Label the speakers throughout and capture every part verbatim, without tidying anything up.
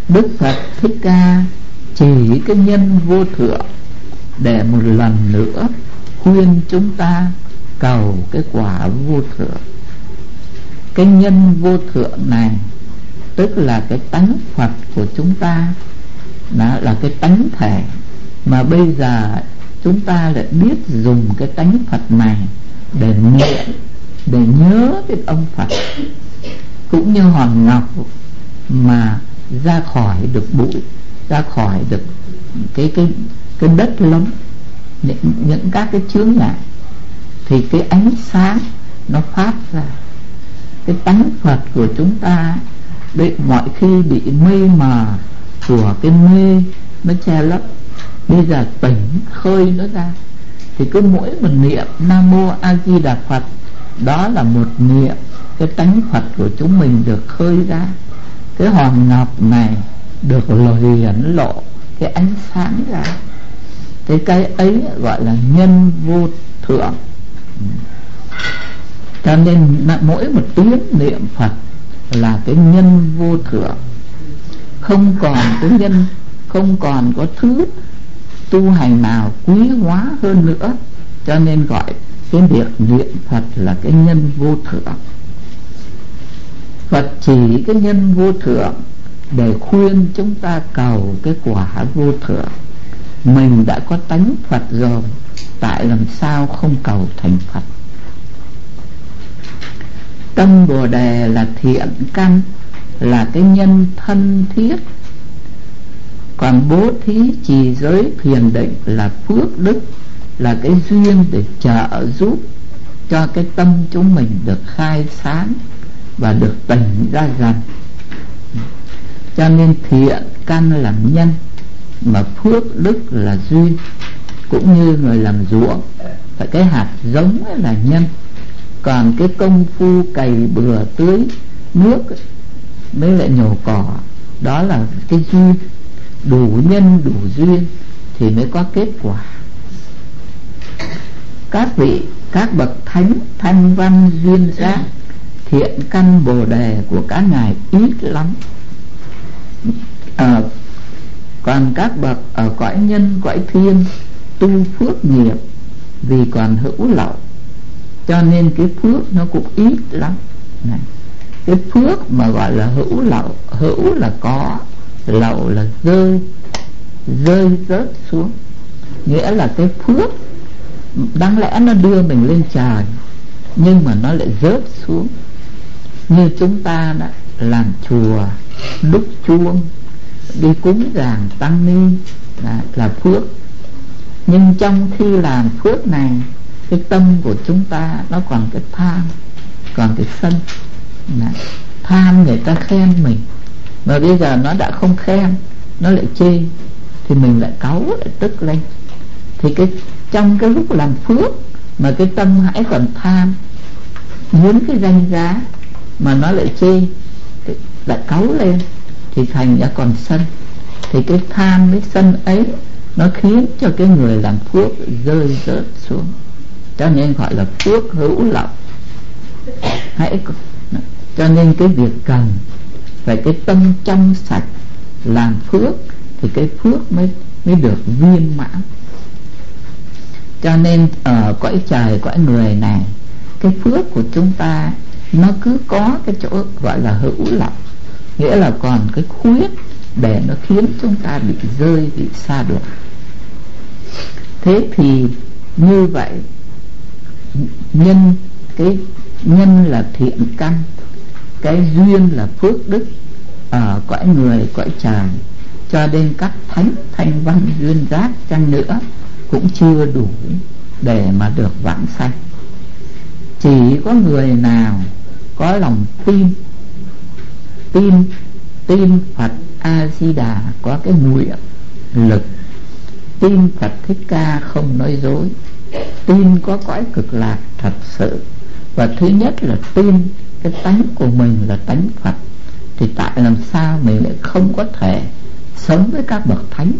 Speaker 1: Đức Phật Thích Ca chỉ cái nhân vô thượng để một lần nữa khuyên chúng ta cầu cái quả vô thượng. Cái nhân vô thượng này tức là cái tánh Phật của chúng ta, đó là cái tánh thể mà bây giờ chúng ta lại biết dùng cái tánh Phật này để niệm, để nhớ đến ông Phật. Cũng như hòn ngọc mà ra khỏi được bụi, ra khỏi được cái cái cái đất lấm, những, những các cái chướng ngại, thì cái ánh sáng nó phát ra. Cái tánh Phật của chúng ta đấy, mọi khi bị mây mờ của cái mê nó che lấp, bây giờ tỉnh khơi nó ra. Thì cứ mỗi một niệm Nam Mô A Di Đà Phật, đó là một niệm cái tánh Phật của chúng mình được khơi ra. Cái hòn ngọc này được hiển lộ cái ánh sáng ra. Thế cái ấy gọi là nhân vô thượng. Cho nên mỗi một tiếng niệm Phật là cái nhân vô thượng. Không còn cái nhân, không còn có thứ tu hành nào quý hóa hơn nữa. Cho nên gọi cái việc niệm Phật là cái nhân vô thượng. Phật chỉ cái nhân vô thượng để khuyên chúng ta cầu cái quả vô thượng. Mình đã có tánh Phật rồi, tại làm sao không cầu thành Phật? Tâm Bồ Đề là thiện căn, là cái nhân thân thiết. Còn bố thí trì giới thiền định là phước đức, là cái duyên để trợ giúp cho cái tâm chúng mình được khai sáng và được tỉnh ra dần. Cho nên thiện căn là nhân, mà phước đức là duyên. Cũng như người làm ruộng, phải cái hạt giống ấy là nhân, còn cái công phu cày bừa tưới nước mới lại nhổ cỏ, đó là cái duyên. Đủ nhân đủ duyên thì mới có kết quả. Các vị, các bậc thánh thanh văn duyên giác, thiện căn Bồ Đề của các ngài ít lắm. à, Còn các bậc ở cõi nhân cõi thiên tu phước nghiệp vì còn hữu lậu, cho nên cái phước nó cũng ít lắm này. Cái phước mà gọi là hữu lậu, hữu là có, lậu là rơi, rơi rớt xuống. Nghĩa là cái phước đáng lẽ nó đưa mình lên trời, nhưng mà nó lại rớt xuống. Như chúng ta đã làm chùa, đúc chuông, đi cúng dường tăng ni là, là phước. Nhưng trong khi làm phước này, cái tâm của chúng ta nó còn cái tham, còn cái sân. Tham người ta khen mình, mà bây giờ nó đã không khen, nó lại chê, thì mình lại cáu, lại tức lên. Thì cái trong cái lúc làm phước mà cái tâm hãy còn tham, muốn cái danh giá mà nó lại chê, lại cáu lên, thì thành ra còn sân. Thì cái tham với sân ấy nó khiến cho cái người làm phước rơi rớt xuống. Cho nên gọi là phước hữu lậu. Hãy cho nên cái việc cần phải cái tâm trong sạch làm phước, thì cái phước mới mới được viên mãn. Cho nên ở cõi trời cõi người này, cái phước của chúng ta nó cứ có cái chỗ gọi là hữu lậu, nghĩa là còn cái khuyết để nó khiến chúng ta bị rơi, bị xa được. Thế thì như vậy, nhân cái nhân là thiện căn, cái duyên là phước đức ở cõi người cõi trời, cho nên các thánh thanh văn duyên giác chăng nữa cũng chưa đủ để mà được vãng sanh. Chỉ có người nào có lòng tin, tin tin Phật A Di Đà, có cái nguyện lực, tin Phật Thích Ca không nói dối, tin có cõi cực lạc thật sự, và thứ nhất là tin cái tánh của mình là tánh Phật, thì tại làm sao mình lại không có thể sống với các bậc thánh,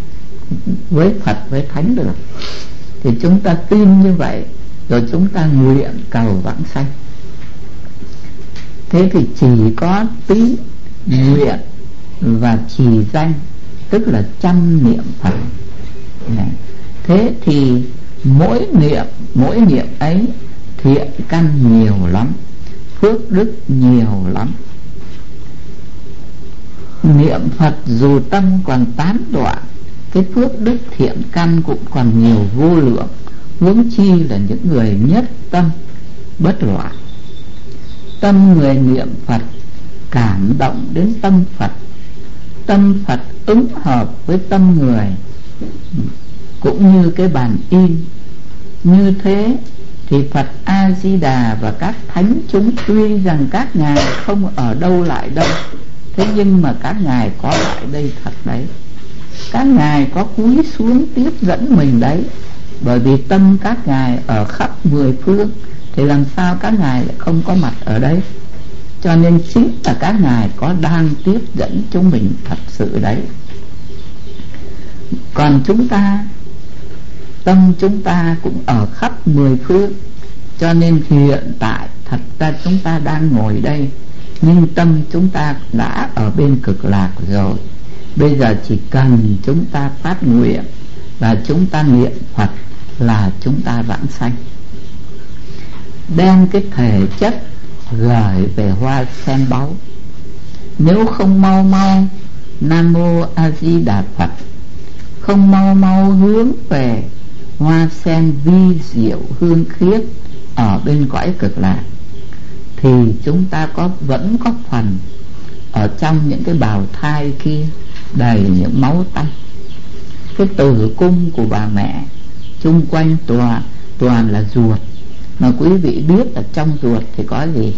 Speaker 1: với Phật với thánh được. Thì chúng ta tin như vậy, rồi chúng ta nguyện cầu vãng sanh. Thế thì chỉ có tín nguyện và trì danh, tức là chăm niệm Phật. Thế thì mỗi niệm mỗi niệm ấy thiện căn nhiều lắm, phước đức nhiều lắm. Niệm Phật dù tâm còn tán đoạn, cái phước đức thiện căn cũng còn nhiều vô lượng, huống chi là những người nhất tâm bất loạn. Tâm người niệm Phật cảm động đến tâm Phật, tâm Phật ứng hợp với tâm người, cũng như cái bàn in. Như thế thì Phật A Di Đà và các thánh chúng tuy rằng các ngài không ở đâu lại đâu, thế nhưng mà các ngài có lại đây thật đấy. Các ngài có cúi xuống tiếp dẫn mình đấy, bởi vì tâm các ngài ở khắp mười phương, thì làm sao các ngài lại không có mặt ở đây? Cho nên chính là các ngài có đang tiếp dẫn chúng mình thật sự đấy. Còn chúng ta, tâm chúng ta cũng ở khắp mười phương, cho nên hiện tại thật ra chúng ta đang ngồi đây, nhưng tâm chúng ta đã ở bên cực lạc rồi. Bây giờ chỉ cần chúng ta phát nguyện và chúng ta niệm Phật là chúng ta vãng sanh, đem cái thể chất gửi về hoa sen báu. Nếu không mau mau Nam Mô A Di Đà Phật, không mau mau hướng về hoa sen vi diệu hương khiết ở bên cõi cực lạc, thì chúng ta có vẫn có phần ở trong những cái bào thai kia đầy những máu tanh. Cái tử cung của bà mẹ chung quanh toàn toàn là ruột, mà quý vị biết là trong ruột thì có gì?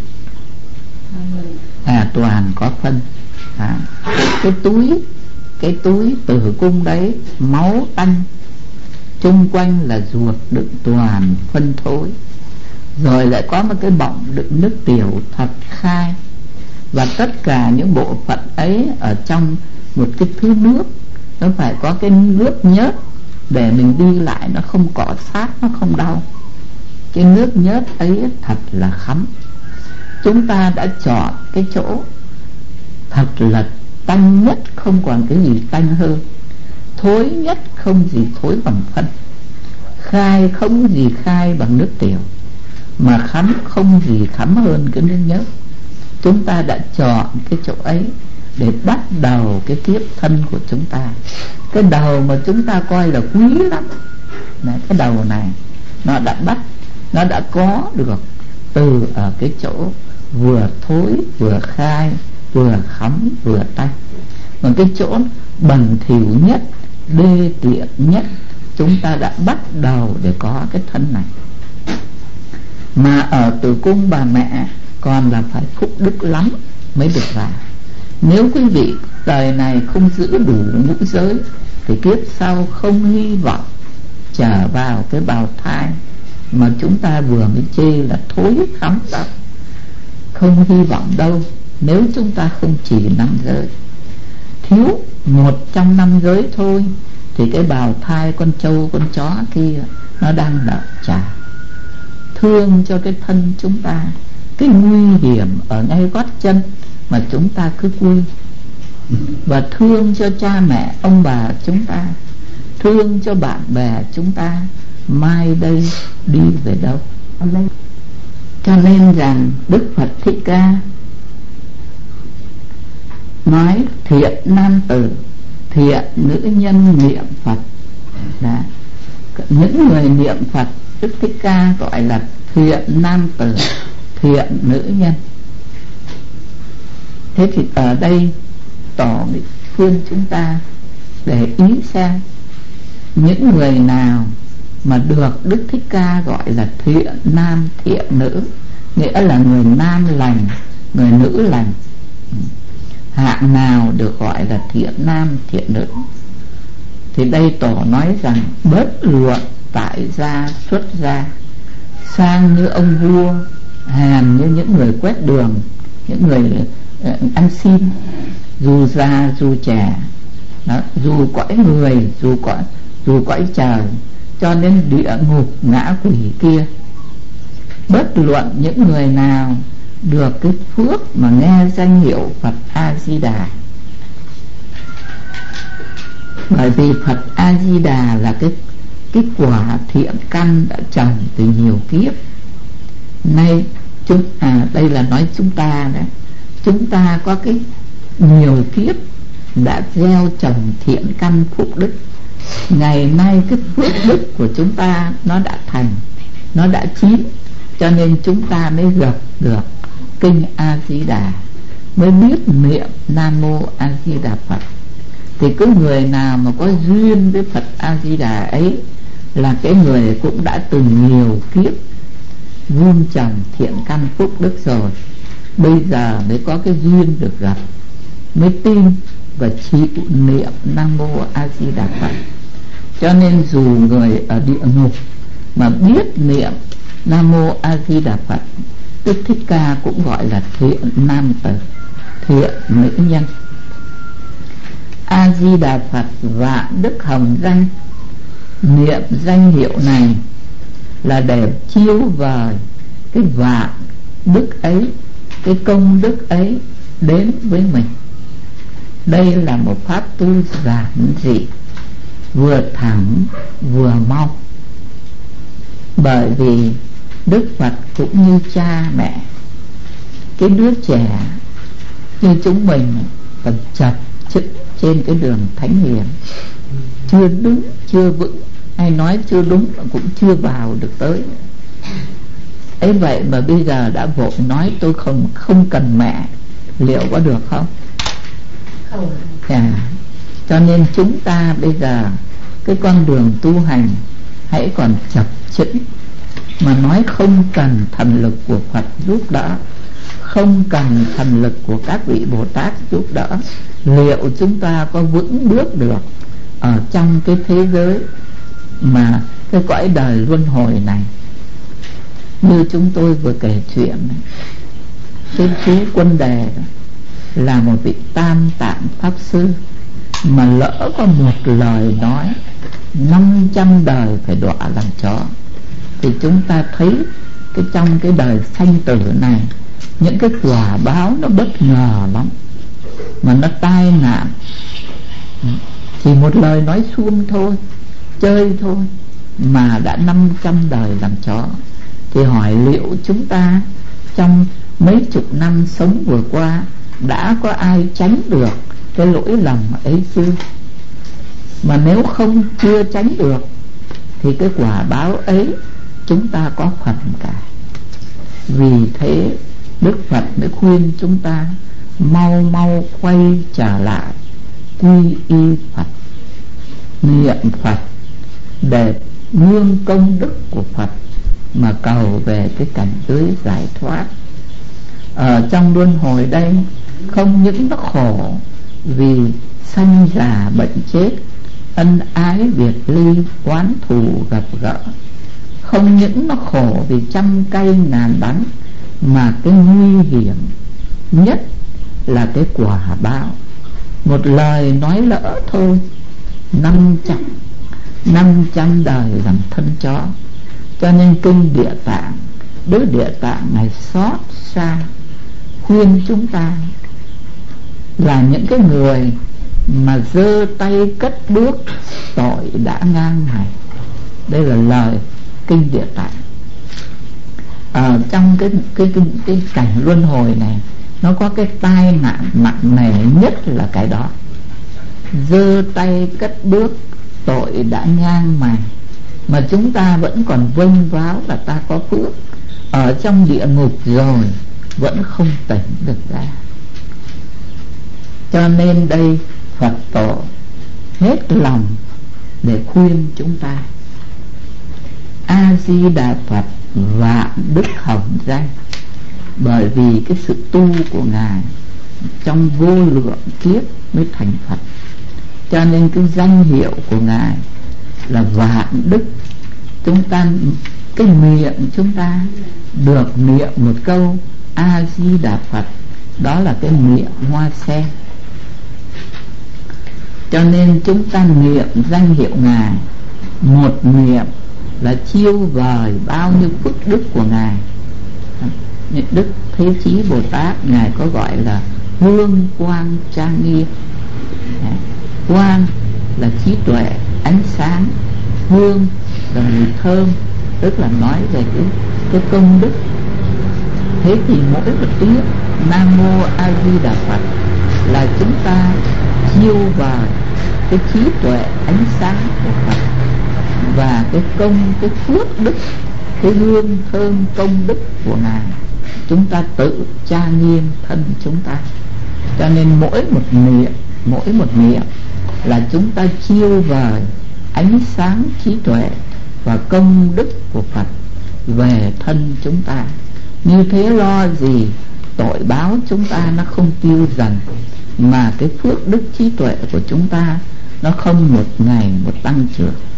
Speaker 1: À, toàn có phân. À, cái túi cái túi tử cung đấy máu tanh, chung quanh là ruột đựng toàn phân thối, rồi lại có một cái bọng đựng nước tiểu thật khai, và tất cả những bộ phận ấy ở trong một cái thứ nước, nó phải có cái nước nhớt để mình đi lại nó không cọ sát, nó không đau. Cái nước nhớt ấy thật là khắm. Chúng ta đã chọn cái chỗ thật là tanh nhất, không còn cái gì tanh hơn, thối nhất không gì thối bằng phân, khai không gì khai bằng nước tiểu, mà khắm không gì khắm hơn cái nước nhớt. Chúng ta đã chọn cái chỗ ấy để bắt đầu cái kiếp thân của chúng ta. Cái đầu mà chúng ta coi là quý lắm này, cái đầu này nó đã bắt, nó đã có được từ ở cái chỗ vừa thối vừa khai, vừa khắm vừa tanh. Còn cái chỗ bẩn thỉu nhất, đê tiện nhất, chúng ta đã bắt đầu để có cái thân này. Mà ở tử cung bà mẹ còn là phải phúc đức lắm mới được vào. Nếu quý vị đời này không giữ đủ ngũ giới thì kiếp sau không hy vọng trở vào cái bào thai mà chúng ta vừa mới chê là thối khắm đâu. Không hy vọng đâu, nếu chúng ta không chỉ năm giới. Thiếu một trong năm giới thôi thì cái bào thai con trâu con chó kia nó đang nợ trả. Thương cho cái thân chúng ta, cái nguy hiểm ở ngay gót chân mà chúng ta cứ quy. Và thương cho cha mẹ ông bà chúng ta, thương cho bạn bè chúng ta, mai đây đi về đâu. Cho nên rằng Đức Phật Thích Ca nói thiện nam tử, thiện nữ nhân niệm Phật. Đó. Những người niệm Phật, Đức Thích Ca gọi là thiện nam tử, thiện nữ nhân. Thế thì ở đây tỏ khuyên chúng ta để ý xem những người nào mà được Đức Thích Ca gọi là thiện nam thiện nữ, nghĩa là người nam lành, người nữ lành. Hạng nào được gọi là thiện nam thiện nữ? Thì đây tổ nói rằng bất luận tại gia xuất gia, sang như ông vua, hèn như những người quét đường, những người uh, ăn xin, dù già dù trẻ, đó, dù cõi người, dù cõi dù cõi trời, cho đến địa ngục ngã quỷ kia, bất luận những người nào được cái phước mà nghe danh hiệu Phật A Di Đà, Bởi vì Phật A Di Đà là cái cái quả thiện căn đã trồng từ nhiều kiếp nay. Chúng à đây là nói chúng ta đấy, chúng ta có cái nhiều kiếp đã gieo trồng thiện căn phúc đức. Ngày nay cái phước đức của chúng ta nó đã thành, nó đã chín, cho nên chúng ta mới gặp được kinh A Di Đà, mới biết niệm Nam Mô A Di Đà Phật. Thì cứ người nào mà có duyên với Phật A Di Đà ấy là cái người cũng đã từng nhiều kiếp vun trồng thiện căn phúc đức rồi, bây giờ mới có cái duyên được gặp, mới tin và chịu niệm Nam Mô A Di Đà Phật. Cho nên dù người ở địa ngục mà biết niệm Nam Mô A Di Đà Phật, Đức Thích Ca cũng gọi là thiện nam tử, thiện nữ nhân. A Di Đà Phật vạn đức hồng danh, niệm danh hiệu này là để chiếu vời cái vạn đức ấy, cái công đức ấy đến với mình. Đây là một pháp tu giản dị, vừa thẳng vừa mau. Bởi vì Đức Phật cũng như cha mẹ, cái đứa trẻ như chúng mình còn chập chững trên cái đường thánh hiền, chưa đúng chưa vững, hay nói chưa đúng cũng chưa vào được tới ấy. Vậy mà bây giờ đã vội nói tôi không không cần mẹ, liệu có được không? Không. À, cho nên chúng ta bây giờ cái con đường tu hành hãy còn chập chững, mà nói không cần thần lực của Phật giúp đỡ, không cần thần lực của các vị Bồ Tát giúp đỡ, liệu chúng ta có vững bước được ở trong cái thế giới mà cái cõi đời luân hồi này? Như chúng tôi vừa kể chuyện này, cái chú Quân Đề là một vị Tam Tạng Pháp Sư, mà lỡ có một lời nói năm trăm đời phải đọa làm chó, thì chúng ta thấy cái trong cái đời sanh tử này, những cái quả báo nó bất ngờ lắm, mà nó tai nạn. Chỉ một lời nói suông thôi, chơi thôi, mà đã năm trăm đời làm chó. Thì hỏi liệu chúng ta trong mấy chục năm sống vừa qua đã có ai tránh được cái lỗi lầm ấy chưa? Mà nếu không chưa tránh được thì cái quả báo ấy chúng ta có phần cả. Vì thế Đức Phật mới khuyên chúng ta mau mau quay trở lại quy y Phật, niệm Phật để nương công đức của Phật mà cầu về cái cảnh giới giải thoát. Ở trong luân hồi đây không những nó khổ vì sanh già bệnh chết, ân ái biệt ly, oán thù gặp gỡ, không những nó khổ vì trăm cây ngàn đắng, mà cái nguy hiểm nhất là cái quả báo. Một lời nói lỡ thôi, năm trăm năm trăm đời làm thân chó. Cho nên kinh Địa Tạng, Đức Địa Tạng này xót xa khuyên chúng ta là những cái người mà giơ tay cất bước tội đã ngang này. Đây là lời kinh Địa Tạng. Ở trong cái cái cái, cái cảnh luân hồi này, nó có cái tai nạn nặng nề nhất là cái đó: giơ tay cất bước tội đã ngang mày. Mà chúng ta vẫn còn vênh váo là ta có phước, ở trong địa ngục rồi vẫn không tỉnh được ra. Cho nên đây Phật tổ hết lòng để khuyên chúng ta: A Di Đà Phật vạn đức hồng danh. Bởi vì cái sự tu của Ngài trong vô lượng kiếp mới thành Phật, cho nên cái danh hiệu của Ngài là vạn đức. Chúng ta, cái miệng chúng ta được niệm một câu A Di Đà Phật, đó là cái miệng hoa sen. Cho nên chúng ta niệm danh hiệu Ngài, một niệm là chiêu vời bao nhiêu phước đức của Ngài. Đức Thế Chí Bồ Tát Ngài có gọi là hương quang trang nghiêm. Quang là trí tuệ, ánh sáng, hương và mùi thơm, tức là nói về cái, cái công đức. Thế thì mỗi một tiếng Nam Mô A Di Đà Phật là chúng ta chiêu vào cái trí tuệ, ánh sáng của Phật và cái công, cái phước đức, cái hương thơm công đức của Ngài, chúng ta tự tra nghiêm thân chúng ta. Cho nên mỗi một niệm, mỗi một niệm là chúng ta chiêu vào ánh sáng trí tuệ và công đức của Phật về thân chúng ta. Như thế lo gì tội báo chúng ta nó không tiêu dần, mà cái phước đức trí tuệ của chúng ta nó không một ngày một tăng trưởng.